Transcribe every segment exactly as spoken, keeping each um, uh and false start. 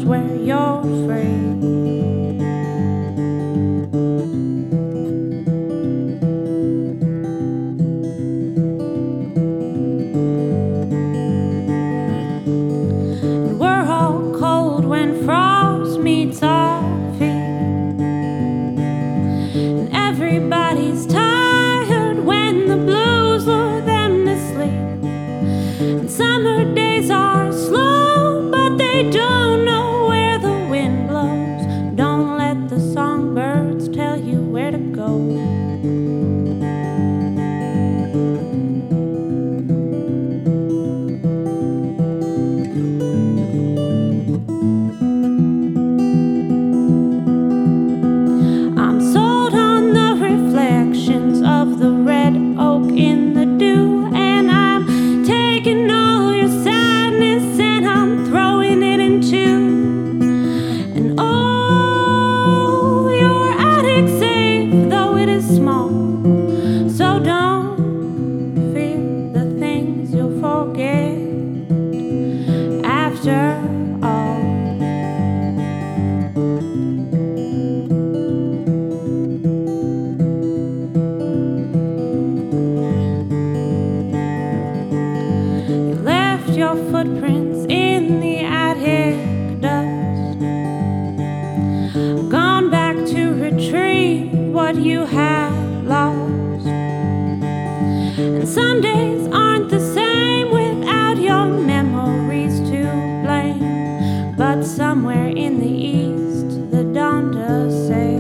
coast where you're free. And we're all cold when frost meets our feet, and everybody's tired when the blues lure them to sleep. And summer days are slow, but they don't know where the wind blows. Don't let the songbirds tell you where to go. I'm sold on the reflections of the red oak in the dew, and I'm taking all your sadness and I'm throwing it into. And oh, your attic's safe, though it is small, so don't fear the things you'll forget after all. You left your footprints in the attic dust, gone back to retrieve what you had lost. And some days aren't the same without your memories to blame. But somewhere in the east, the dawn does say,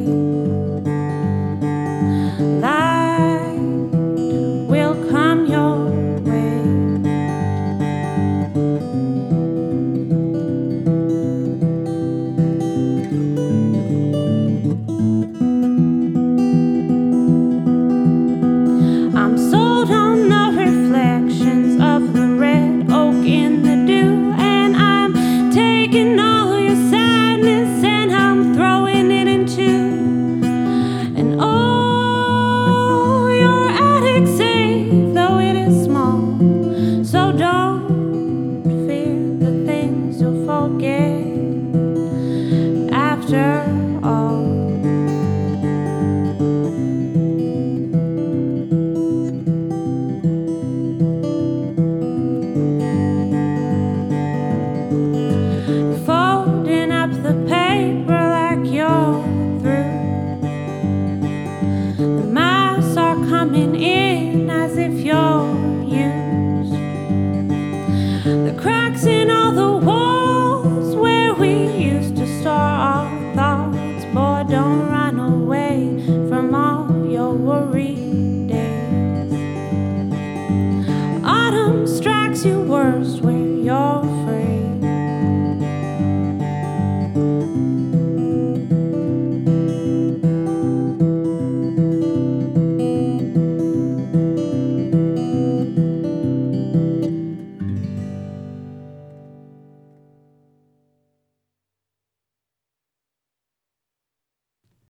light will come your way. I'm sold on the reflections of the red oak in the dew, and I'm taking all your sadness